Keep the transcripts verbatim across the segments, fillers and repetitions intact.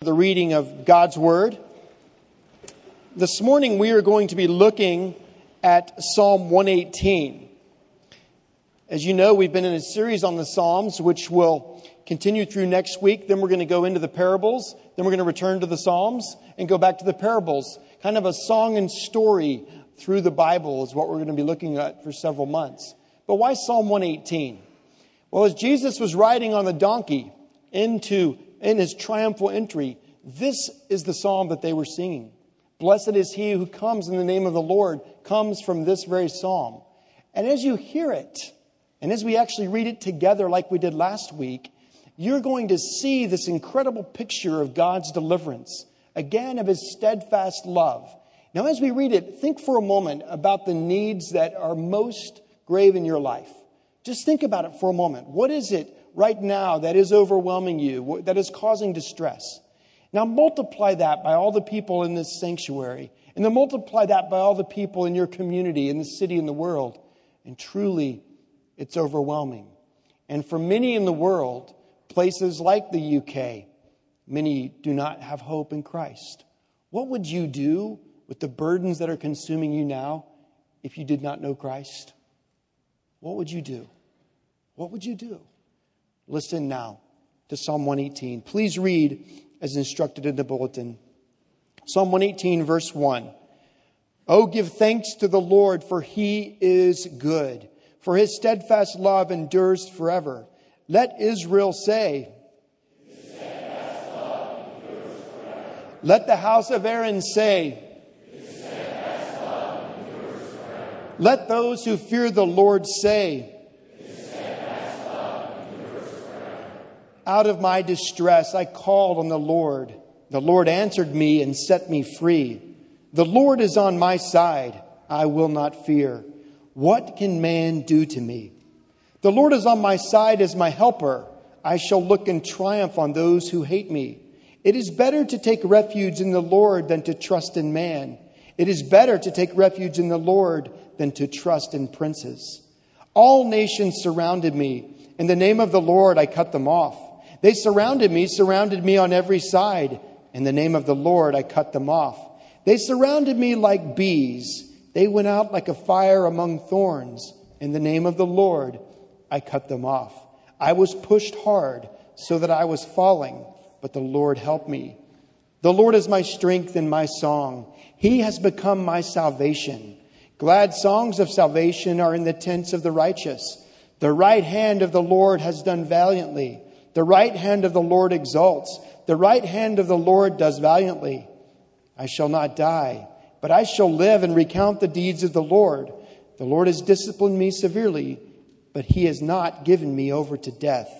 the reading of God's Word. This morning we are going to be looking at Psalm one eighteen. As you know, we've been in a series on the Psalms, which will continue through next week. Then we're going to go into the parables. Then we're going to return to the Psalms and go back to the parables. Kind of a song and story through the Bible is what we're going to be looking at for several months. But why Psalm one eighteen? Well, as Jesus was riding on the donkey into in his triumphal entry, this is the psalm that they were singing. Blessed is he who comes in the name of the Lord, comes from this very psalm. And as you hear it, and as we actually read it together like we did last week, you're going to see this incredible picture of God's deliverance, again of his steadfast love. Now, as we read it, think for a moment about the needs that are most grave in your life. Just think about it for a moment. What is it right now that is overwhelming you, that is causing distress? Now multiply that by all the people in this sanctuary, and then multiply that by all the people in your community, in the city, in the world. And truly, it's overwhelming. And for many in the world, places like the U K, many do not have hope in Christ. What would you do with the burdens that are consuming you now if you did not know Christ? What would you do? What would you do? Listen now to Psalm one eighteen. Please read as instructed in the bulletin. Psalm one eighteen, verse one. Oh, give thanks to the Lord, for he is good, for his steadfast love endures forever. Let Israel say, his steadfast love endures forever. Let the house of Aaron say, his steadfast love endures forever. Let those who fear the Lord say, out of my distress, I called on the Lord. The Lord answered me and set me free. The Lord is on my side. I will not fear. What can man do to me? The Lord is on my side as my helper. I shall look in triumph on those who hate me. It is better to take refuge in the Lord than to trust in man. It is better to take refuge in the Lord than to trust in princes. All nations surrounded me. In the name of the Lord, I cut them off. They surrounded me, surrounded me on every side. In the name of the Lord, I cut them off. They surrounded me like bees. They went out like a fire among thorns. In the name of the Lord, I cut them off. I was pushed hard so that I was falling, but the Lord helped me. The Lord is my strength and my song. He has become my salvation. Glad songs of salvation are in the tents of the righteous. The right hand of the Lord has done valiantly. The right hand of the Lord exalts. The right hand of the Lord does valiantly. I shall not die, but I shall live and recount the deeds of the Lord. The Lord has disciplined me severely, but he has not given me over to death.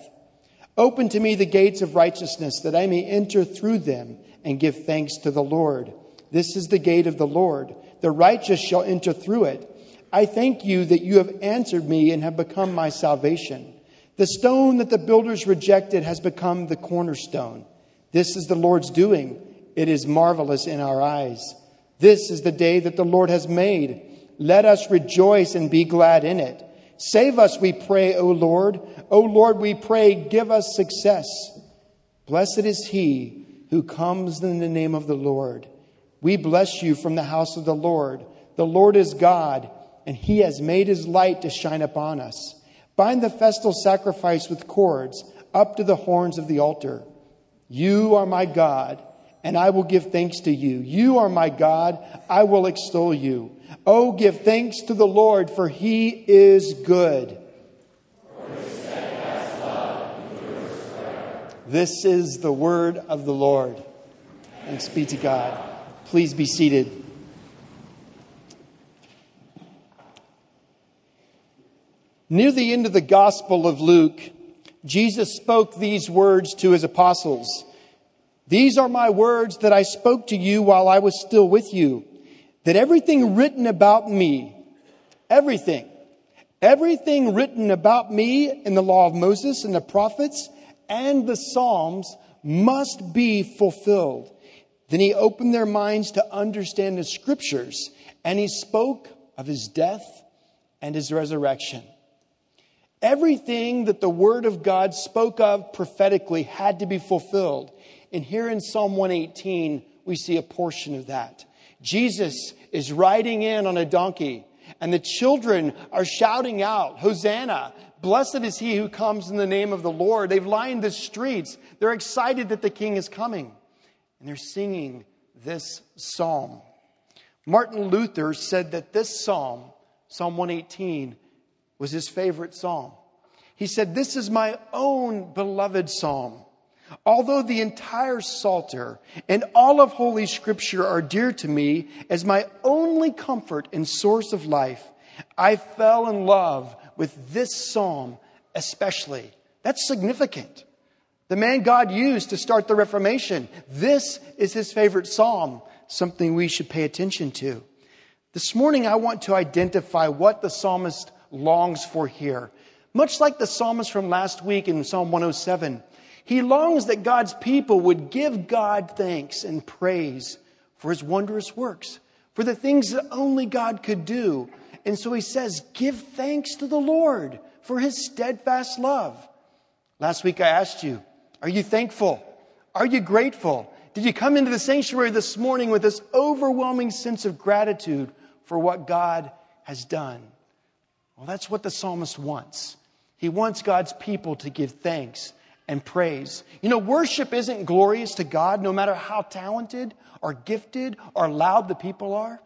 Open to me the gates of righteousness, that I may enter through them and give thanks to the Lord. This is the gate of the Lord. The righteous shall enter through it. I thank you that you have answered me and have become my salvation. The stone that the builders rejected has become the cornerstone. This is the Lord's doing. It is marvelous in our eyes. This is the day that the Lord has made. Let us rejoice and be glad in it. Save us, we pray, O Lord. O Lord, we pray, give us success. Blessed is he who comes in the name of the Lord. We bless you from the house of the Lord. The Lord is God, and he has made his light to shine upon us. Bind the festal sacrifice with cords up to the horns of the altar. You are my God, and I will give thanks to you. You are my God, I will extol you. Oh, give thanks to the Lord, for he is good. For his steadfast love endures forever. This is the word of the Lord. Thanks be to God. Please be seated. Near the end of the Gospel of Luke, Jesus spoke these words to his apostles. These are my words that I spoke to you while I was still with you, that everything written about me, everything, everything written about me in the law of Moses and the prophets and the Psalms must be fulfilled. Then he opened their minds to understand the scriptures, and he spoke of his death and his resurrection. Everything that the Word of God spoke of prophetically had to be fulfilled. And here in Psalm one eighteen, we see a portion of that. Jesus is riding in on a donkey, and the children are shouting out, Hosanna, blessed is he who comes in the name of the Lord. They've lined the streets. They're excited that the king is coming. And they're singing this psalm. Martin Luther said that this psalm, Psalm one eighteen, was his favorite psalm. He said, this is my own beloved psalm. Although the entire Psalter and all of Holy Scripture are dear to me as my only comfort and source of life, I fell in love with this psalm especially. That's significant. The man God used to start the Reformation, this is his favorite psalm, something we should pay attention to. This morning, I want to identify what the psalmist longs for here. Much like the psalmist from last week in Psalm one oh seven, he longs that God's people would give God thanks and praise for his wondrous works, for the things that only God could do. And so he says, give thanks to the Lord for his steadfast love. Last week I asked you, are you thankful? Are you grateful? Did you come into the sanctuary this morning with this overwhelming sense of gratitude for what God has done? Well, that's what the psalmist wants. He wants God's people to give thanks and praise. You know, worship isn't glorious to God no matter how talented or gifted or loud the people are.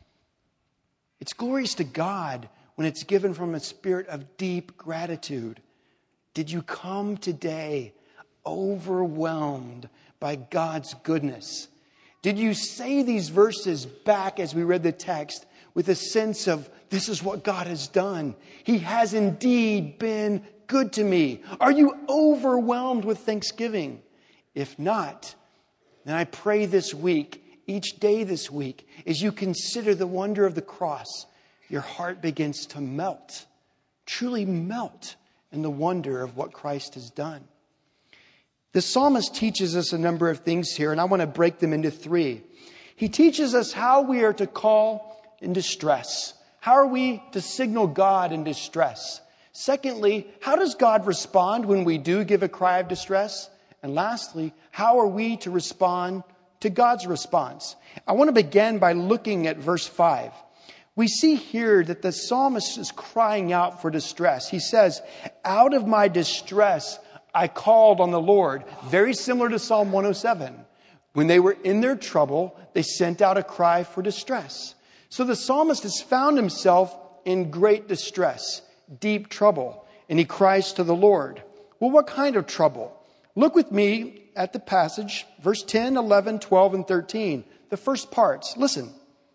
It's glorious to God when it's given from a spirit of deep gratitude. Did you come today overwhelmed by God's goodness? Did you say these verses back as we read the text with a sense of, this is what God has done. He has indeed been good to me. Are you overwhelmed with thanksgiving? If not, then I pray this week, each day this week, as you consider the wonder of the cross, your heart begins to melt, truly melt in the wonder of what Christ has done. The psalmist teaches us a number of things here, and I want to break them into three. He teaches us how we are to call in distress. How are we to signal God in distress? Secondly, how does God respond when we do give a cry of distress? And lastly, how are we to respond to God's response? I want to begin by looking at verse five. We see here that the psalmist is crying out for distress. He says, out of my distress, I called on the Lord. Very similar to Psalm one oh seven. When they were in their trouble, they sent out a cry for distress. So the psalmist has found himself in great distress, deep trouble, and he cries to the Lord. Well, what kind of trouble? Look with me at the passage, verse ten, eleven, twelve, and thirteen. The first parts. Listen.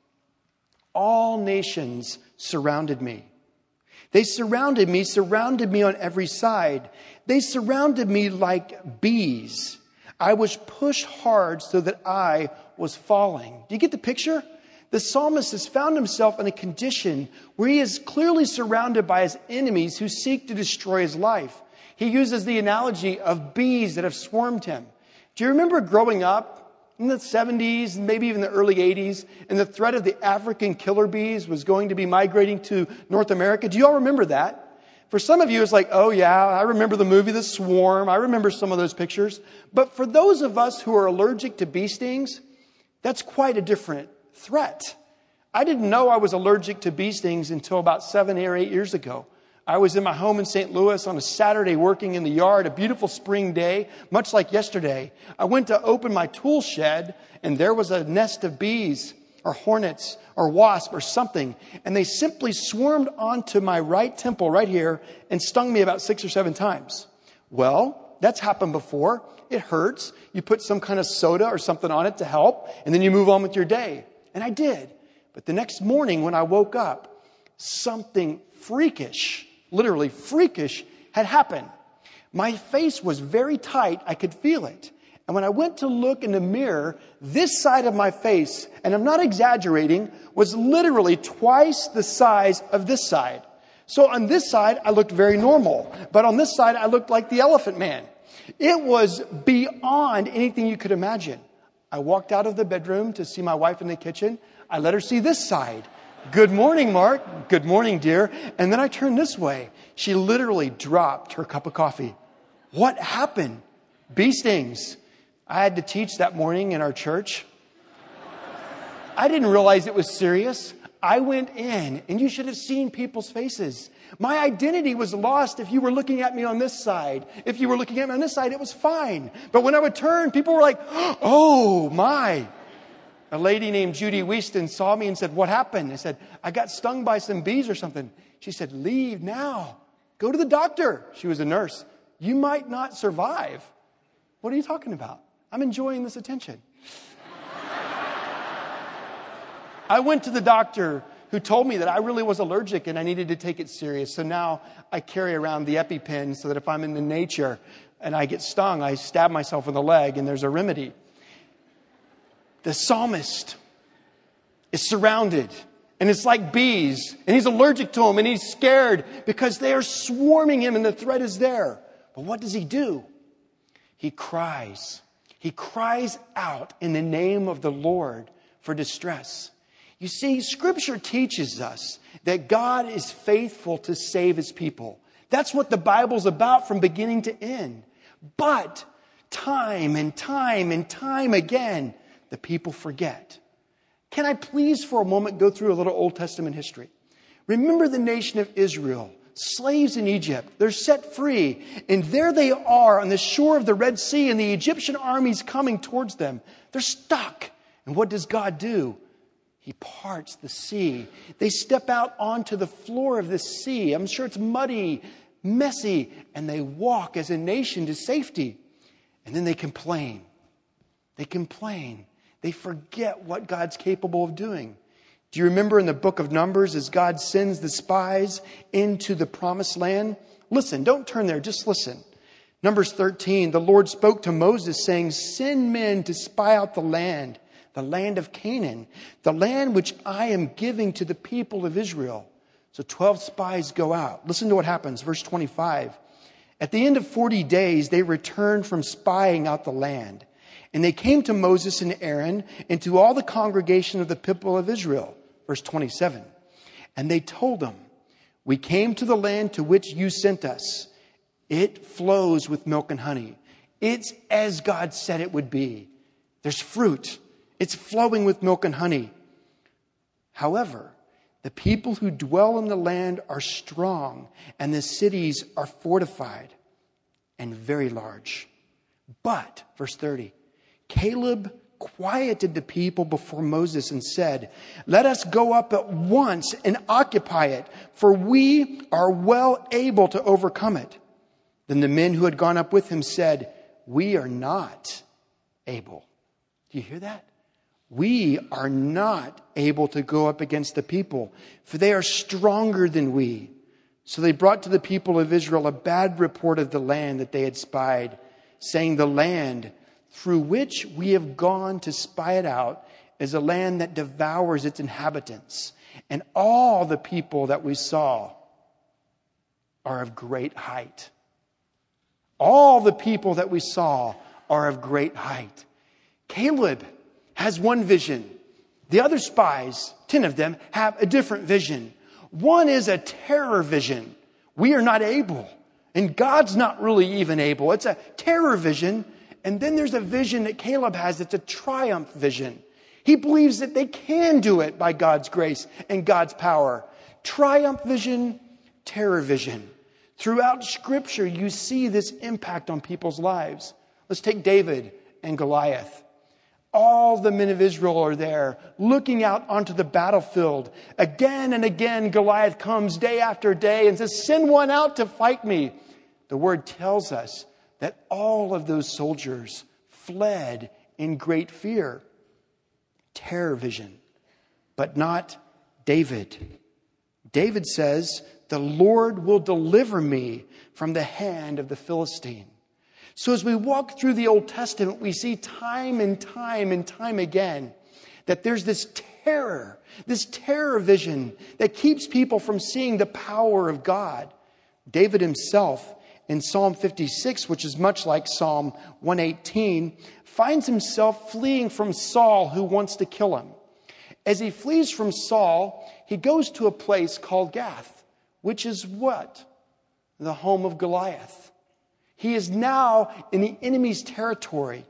All nations surrounded me. They surrounded me, surrounded me on every side. They surrounded me like bees. I was pushed hard so that I was falling. Do you get the picture? The psalmist has found himself in a condition where he is clearly surrounded by his enemies who seek to destroy his life. He uses the analogy of bees that have swarmed him. Do you remember growing up in the seventies, maybe even the early eighties, and the threat of the African killer bees was going to be migrating to North America? Do you all remember that? For some of you, it's like, oh yeah, I remember the movie The Swarm. I remember some of those pictures. But for those of us who are allergic to bee stings, that's quite a different threat. I didn't know I was allergic to bee stings until about seven or eight years ago. I was in my home in Saint Louis on a Saturday working in the yard, a beautiful spring day, much like yesterday. I went to open my tool shed and there was a nest of bees or hornets or wasps or something. And they simply swarmed onto my right temple right here and stung me about six or seven times. Well, that's happened before. It hurts. You put some kind of soda or something on it to help, and then you move on with your day. And I did. But the next morning when I woke up, something freakish, literally freakish, had happened. My face was very tight. I could feel it. And when I went to look in the mirror, this side of my face, and I'm not exaggerating, was literally twice the size of this side. So on this side, I looked very normal. But on this side, I looked like the Elephant Man. It was beyond anything you could imagine. I walked out of the bedroom to see my wife in the kitchen. I let her see this side. Good morning, Mark. Good morning, dear. And then I turned this way. She literally dropped her cup of coffee. What happened? Bee stings. I had to teach that morning in our church. I didn't realize it was serious. I went in, and you should have seen people's faces. My identity was lost if you were looking at me on this side. If you were looking at me on this side, it was fine. But when I would turn, people were like, oh, my. A lady named Judy Wieston saw me and said, what happened? I said, I got stung by some bees or something. She said, leave now. Go to the doctor. She was a nurse. You might not survive. What are you talking about? I'm enjoying this attention. I went to the doctor who told me that I really was allergic and I needed to take it serious. So now I carry around the EpiPen so that if I'm in the nature and I get stung, I stab myself in the leg and there's a remedy. The psalmist is surrounded and it's like bees and he's allergic to them and he's scared because they are swarming him and the threat is there. But what does he do? He cries. He cries out in the name of the Lord for distress. You see, Scripture teaches us that God is faithful to save His people. That's what the Bible's about from beginning to end. But time and time and time again, the people forget. Can I please for a moment go through a little Old Testament history? Remember the nation of Israel, slaves in Egypt. They're set free. And there they are on the shore of the Red Sea and the Egyptian army's coming towards them. They're stuck. And what does God do? He parts the sea. They step out onto the floor of the sea. I'm sure it's muddy, messy, and they walk as a nation to safety. And then they complain. They complain. They forget what God's capable of doing. Do you remember in the book of Numbers as God sends the spies into the promised land? Listen, don't turn there, just listen. Numbers thirteen, the Lord spoke to Moses saying, send men to spy out the land, the land of Canaan, the land which I am giving to the people of Israel. So twelve spies go out. Listen to what happens. Verse twenty-five. At the end of forty days, they returned from spying out the land. And they came to Moses and Aaron and to all the congregation of the people of Israel. Verse twenty-seven. And they told them, we came to the land to which you sent us. It flows with milk and honey. It's as God said it would be. There's fruit. It's flowing with milk and honey. However, the people who dwell in the land are strong, and the cities are fortified and very large. But, verse thirty, Caleb quieted the people before Moses and said, let us go up at once and occupy it, for we are well able to overcome it. Then the men who had gone up with him said, we are not able. Do you hear that? We are not able to go up against the people, for they are stronger than we. So they brought to the people of Israel a bad report of the land that they had spied, saying, the land through which we have gone to spy it out is a land that devours its inhabitants. And all the people that we saw are of great height. All the people that we saw are of great height. Caleb has one vision. The other spies, ten of them, have a different vision. One is a terror vision. We are not able. And God's not really even able. It's a terror vision. And then there's a vision that Caleb has that's a triumph vision. He believes that they can do it by God's grace and God's power. Triumph vision, terror vision. Throughout Scripture, you see this impact on people's lives. Let's take David and Goliath. All the men of Israel are there looking out onto the battlefield. Again and again, Goliath comes day after day and says, send one out to fight me. The word tells us that all of those soldiers fled in great fear. Terror vision, but not David. David says, the Lord will deliver me from the hand of the Philistine. So as we walk through the Old Testament, we see time and time and time again that there's this terror, this terror vision that keeps people from seeing the power of God. David himself in Psalm fifty-six, which is much like Psalm one eighteen, finds himself fleeing from Saul who wants to kill him. As he flees from Saul, he goes to a place called Gath, which is what? The home of Goliath. He is now in the enemy's territory.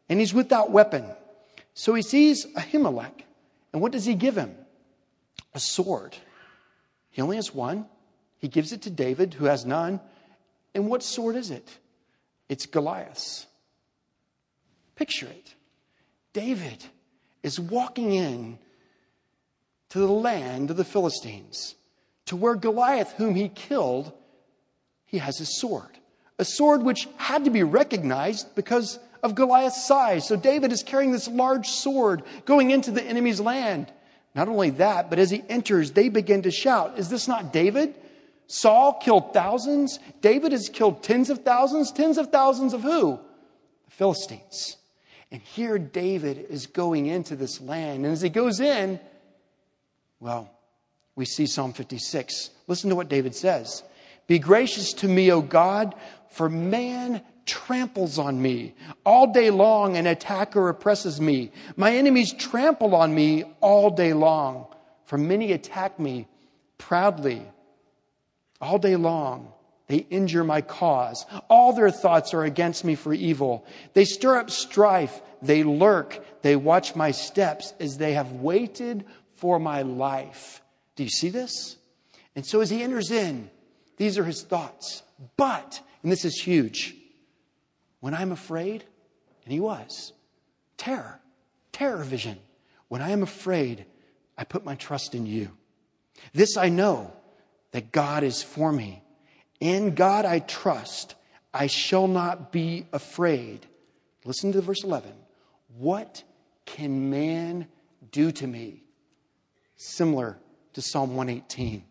and he's without weapon. So he sees Ahimelech, and what does he give him? A sword. He only has one. He gives it to David, who has none. And what sword is it? It's Goliath's. Picture it. David is walking in to the land of the Philistines, to where Goliath, whom he killed, he has his sword. A sword which had to be recognized because of Goliath's size. So David is carrying this large sword going into the enemy's land. Not only that, but as he enters, they begin to shout, "Is this not David? Saul killed thousands. David has killed tens of thousands. Tens of thousands of who? The Philistines." And here David is going into this land. And as he goes in, well, we see Psalm fifty-six. Listen to what David says. "Be gracious to me, O God, for man tramples on me. All day long an attacker oppresses me. My enemies trample on me all day long. For many attack me proudly. All day long they injure my cause. All their thoughts are against me for evil. They stir up strife. They lurk. They watch my steps as they have waited for my life." Do you see this? And so as he enters in, these are his thoughts. But, and this is huge, when I'm afraid, and he was, terror, terror vision. When I am afraid, I put my trust in you. This I know, that God is for me. In God I trust. I shall not be afraid. Listen to verse eleven. What can man do to me? Similar to Psalm one eighteen.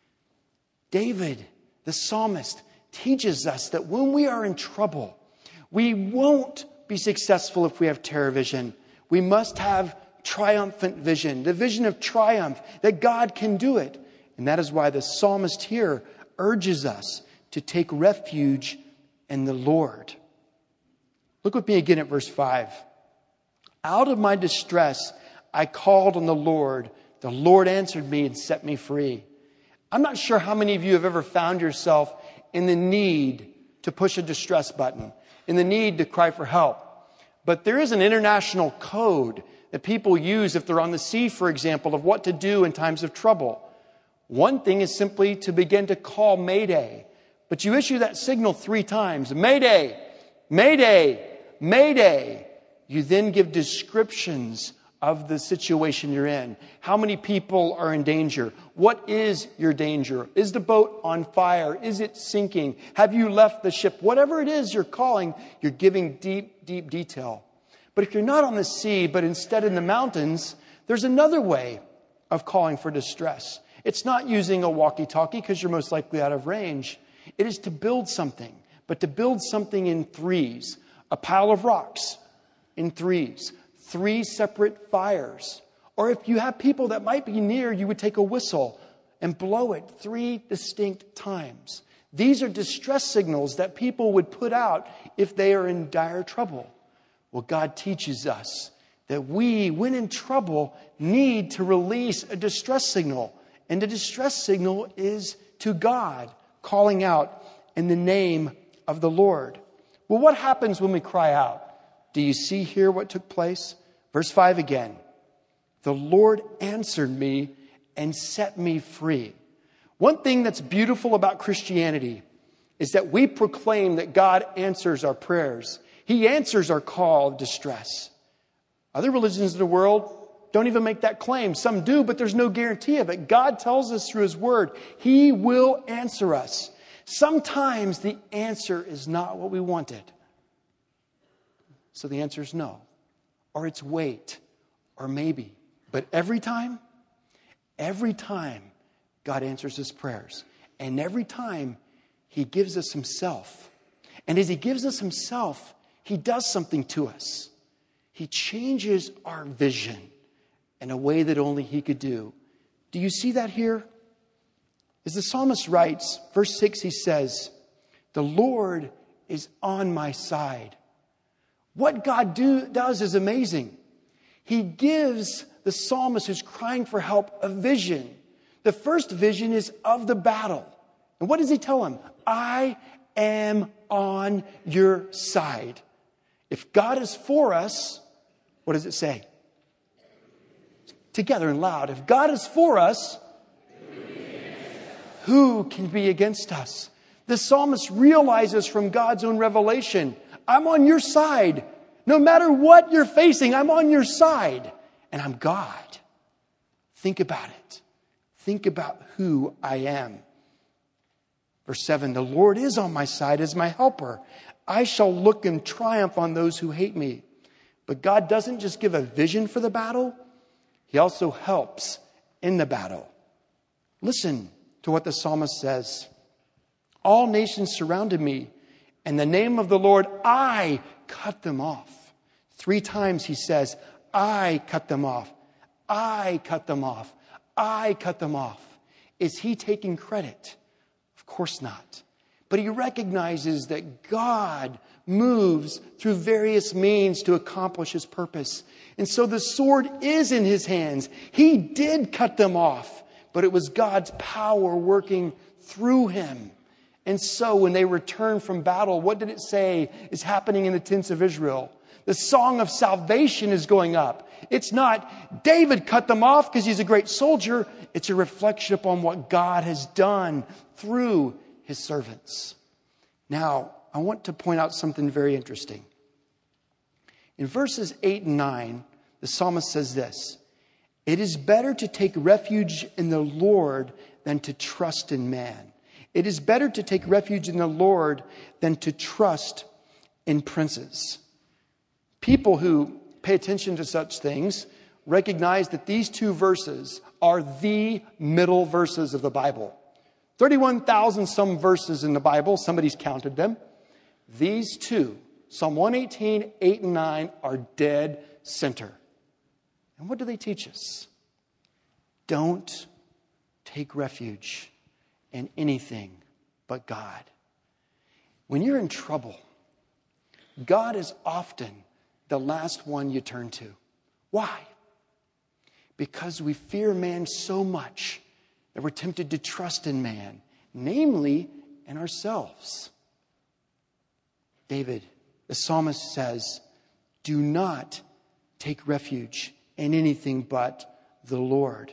David, the psalmist, teaches us that when we are in trouble, we won't be successful if we have terror vision. We must have triumphant vision, the vision of triumph, that God can do it. And that is why the psalmist here urges us to take refuge in the Lord. Look with me again at verse five. "Out of my distress, I called on the Lord. The Lord answered me and set me free." I'm not sure how many of you have ever found yourself in the need to push a distress button, in the need to cry for help. But there is an international code that people use if they're on the sea, for example, of what to do in times of trouble. One thing is simply to begin to call Mayday. But you issue that signal three times. Mayday, Mayday, Mayday. You then give descriptions of the situation you're in. How many people are in danger? What is your danger? Is the boat on fire? Is it sinking? Have you left the ship? Whatever it is you're calling, you're giving deep, deep detail. But if you're not on the sea, but instead in the mountains, there's another way of calling for distress. It's not using a walkie-talkie because you're most likely out of range. It is to build something, but to build something in threes. A pile of rocks in threes. Three separate fires. Or if you have people that might be near, you would take a whistle and blow it three distinct times. These are distress signals that people would put out if they are in dire trouble. Well, God teaches us that we, when in trouble, need to release a distress signal. And the distress signal is to God, calling out in the name of the Lord. Well, what happens when we cry out? Do you see here what took place? Verse five again. "The Lord answered me and set me free." One thing that's beautiful about Christianity is that we proclaim that God answers our prayers. He answers our call of distress. Other religions in the world don't even make that claim. Some do, but there's no guarantee of it. God tells us through His Word, He will answer us. Sometimes the answer is not what we wanted. So the answer is no. Or it's wait. Or maybe. But every time, every time, God answers His prayers. And every time, He gives us Himself. And as He gives us Himself, He does something to us. He changes our vision in a way that only He could do. Do you see that here? As the psalmist writes, verse six, he says, "The Lord is on my side." What God do, does is amazing. He gives the psalmist who's crying for help a vision. The first vision is of the battle. And what does he tell him? I am on your side. If God is for us, what does it say? Together and loud. If God is for us, who can be against us? The psalmist realizes from God's own revelation, I'm on your side. No matter what you're facing, I'm on your side. And I'm God. Think about it. Think about who I am. Verse seven, the Lord is on my side as my helper. I shall look in triumph on those who hate me. But God doesn't just give a vision for the battle. He also helps in the battle. Listen to what the psalmist says. All nations surrounded me. In the name of the Lord, I cut them off. Three times he says, I cut them off. I cut them off. I cut them off. Is he taking credit? Of course not. But he recognizes that God moves through various means to accomplish his purpose. And so the sword is in his hands. He did cut them off, but it was God's power working through him. And so when they return from battle, what did it say is happening in the tents of Israel? The song of salvation is going up. It's not David cut them off because he's a great soldier. It's a reflection upon what God has done through his servants. Now, I want to point out something very interesting. In verses eight and nine, the psalmist says this, it is better to take refuge in the Lord than to trust in man. It is better to take refuge in the Lord than to trust in princes. People who pay attention to such things recognize that these two verses are the middle verses of the Bible. thirty-one thousand some verses in the Bible. Somebody's counted them. These two, Psalm one eighteen, eight and nine, are dead center. And what do they teach us? Don't take refuge in anything but God. When you're in trouble, God is often the last one you turn to. Why? Because we fear man so much that we're tempted to trust in man, namely in ourselves. David, the psalmist says, do not take refuge in anything but the Lord.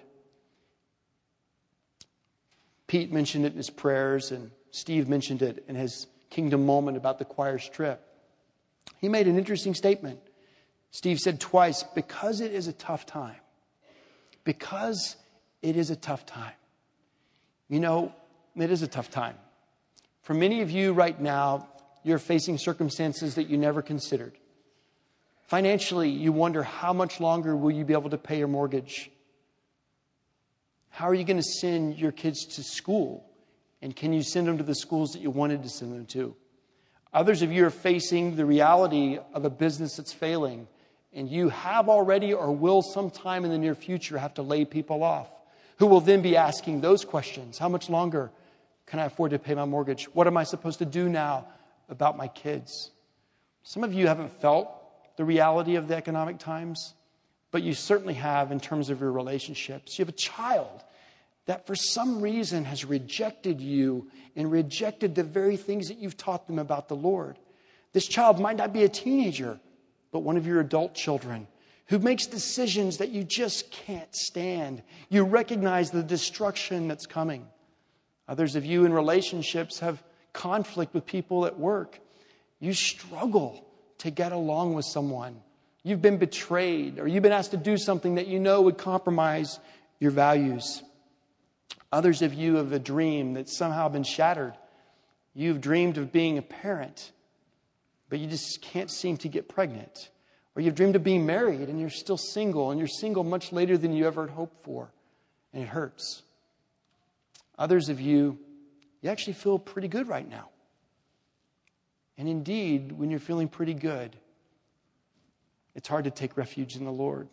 Pete mentioned it in his prayers, and Steve mentioned it in his Kingdom Moment about the choir's trip. He made an interesting statement. Steve said twice, because it is a tough time. Because it is a tough time. You know, it is a tough time. For many of you right now, you're facing circumstances that you never considered. Financially, you wonder how much longer will you be able to pay your mortgage? How are you going to send your kids to school? And can you send them to the schools that you wanted to send them to? Others of you are facing the reality of a business that's failing, and you have already or will sometime in the near future have to lay people off, who will then be asking those questions. How much longer can I afford to pay my mortgage? What am I supposed to do now about my kids? Some of you haven't felt the reality of the economic times, but you certainly have in terms of your relationships. You have a child that for some reason has rejected you and rejected the very things that you've taught them about the Lord. This child might not be a teenager, but one of your adult children who makes decisions that you just can't stand. You recognize the destruction that's coming. Others of you in relationships have conflict with people at work. You struggle to get along with someone. You've been betrayed, or you've been asked to do something that you know would compromise your values. Others of you have a dream that's somehow been shattered. You've dreamed of being a parent, but you just can't seem to get pregnant. Or you've dreamed of being married and you're still single, and you're single much later than you ever hoped for, and it hurts. Others of you, you actually feel pretty good right now. And indeed, when you're feeling pretty good, it's hard to take refuge in the Lord.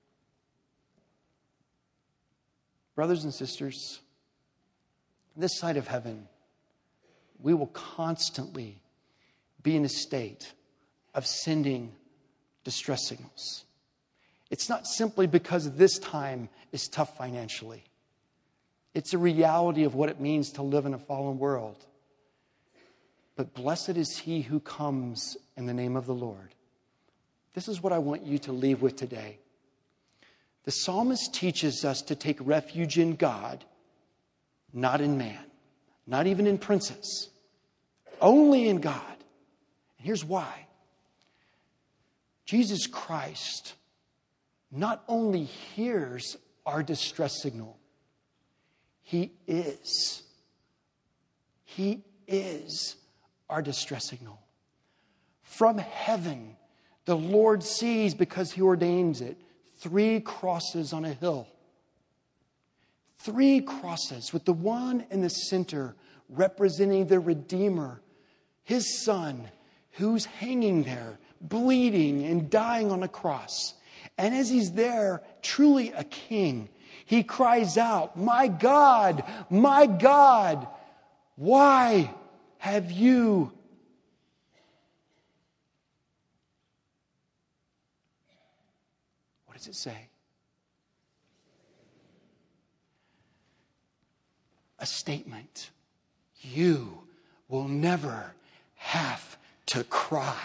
Brothers and sisters, this side of heaven, we will constantly be in a state of sending distress signals. It's not simply because this time is tough financially. It's a reality of what it means to live in a fallen world. But blessed is he who comes in the name of the Lord. This is what I want you to leave with today. The psalmist teaches us to take refuge in God, not in man, not even in princes, only in God. And here's why. Jesus Christ not only hears our distress signal, He is. He is our distress signal. From heaven, the Lord sees, because He ordains it, three crosses on a hill. Three crosses with the one in the center representing the Redeemer, His Son, who's hanging there, bleeding and dying on a cross. And as He's there, truly a king, He cries out, "My God, my God, why have you..." What does it say? A statement. You will never have to cry.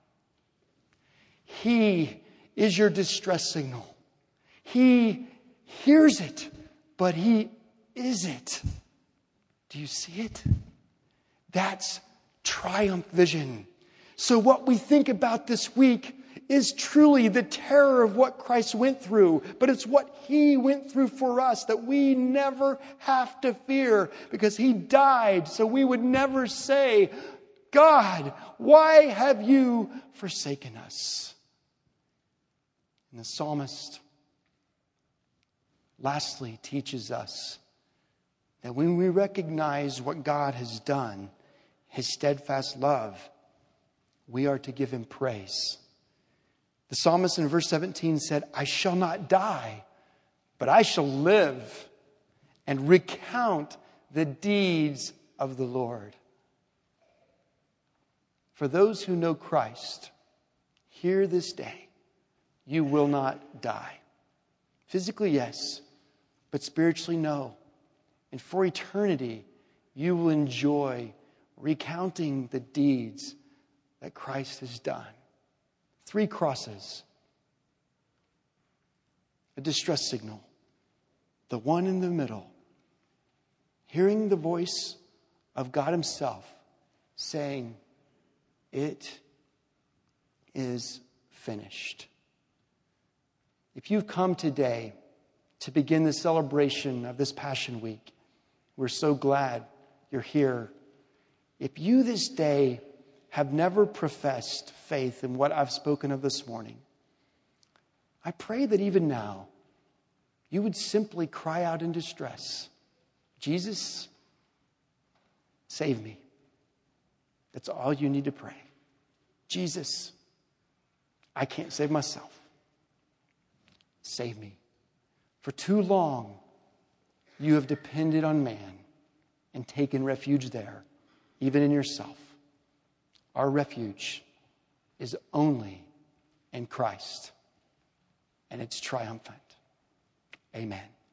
He is your distress signal. He hears it, but He is it. Do you see it? That's triumph vision. So what we think about this week is truly the terror of what Christ went through, but it's what He went through for us that we never have to fear, because He died so we would never say, "God, why have you forsaken us?" And the psalmist lastly teaches us that when we recognize what God has done, His steadfast love, we are to give Him praise. The psalmist in verse seventeen said, "I shall not die, but I shall live and recount the deeds of the Lord." For those who know Christ, hear this day, you will not die. Physically, yes, but spiritually, no. And for eternity, you will enjoy recounting the deeds that Christ has done. Three crosses, a distress signal, the one in the middle, hearing the voice of God Himself saying, "It is finished." If you've come today to begin the celebration of this Passion Week, we're so glad you're here. If you this day have never professed faith in what I've spoken of this morning, I pray that even now you would simply cry out in distress, "Jesus, save me." That's all you need to pray. "Jesus, I can't save myself. Save me." For too long, you have depended on man and taken refuge there, even in yourself. Our refuge is only in Christ, and it's triumphant. Amen.